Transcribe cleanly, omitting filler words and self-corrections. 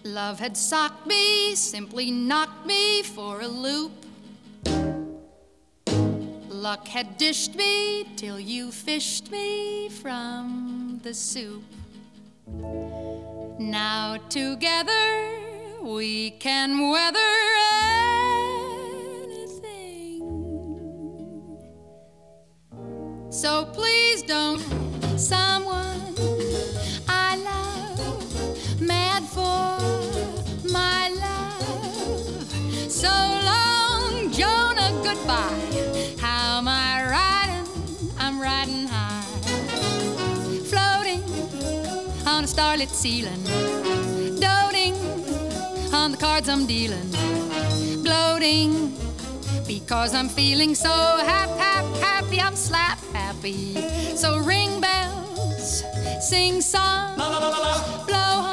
Love had socked me, simply knocked me for a loop. Luck had dished me till you fished me from the soup. Now together we can weather anything. So please don't someone I love mad for my love. So long, Jonah, goodbye. How am I riding? I'm riding high, floating on a starlit ceiling, doting on the cards I'm dealing, gloating because I'm feeling so happy, I'm slap happy. So ring bells, sing songs, blow